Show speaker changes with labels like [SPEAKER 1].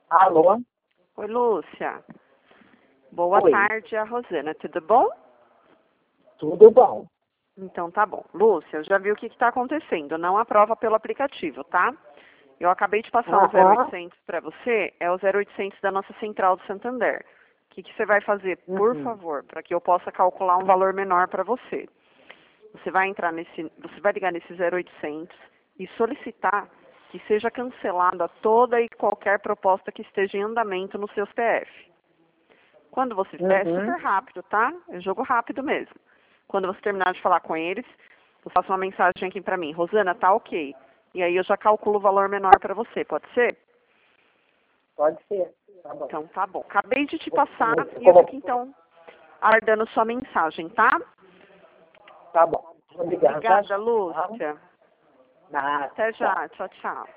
[SPEAKER 1] Alô?
[SPEAKER 2] Oi, Lúcia. Boa
[SPEAKER 1] Oi.
[SPEAKER 2] tarde, a Rosana. Tudo bom?
[SPEAKER 1] Tudo bom.
[SPEAKER 2] Então tá bom. Lúcia, eu já vi o que está acontecendo. Não aprova pelo aplicativo, tá? Eu acabei de passar o 0800 para você. É o 0800 da nossa central do Santander. O que você vai fazer, por favor, para que eu possa calcular um valor menor para você? Você vai ligar nesse 0800 e solicitar que seja cancelada toda e qualquer proposta que esteja em andamento no seu CPF. Quando você fizer, é super rápido, tá? É jogo rápido mesmo. Quando você terminar de falar com eles, você passa uma mensagem aqui pra mim. Rosana, tá ok. E aí eu já calculo o valor menor pra você, pode ser?
[SPEAKER 1] Pode ser. Tá bom.
[SPEAKER 2] Então tá bom. Acabei de te passar e eu fico então aguardando sua mensagem, tá?
[SPEAKER 1] Tá bom. Obrigado.
[SPEAKER 2] Obrigada, Lúcia.
[SPEAKER 1] Nada.
[SPEAKER 2] Até já. Tchau, tchau.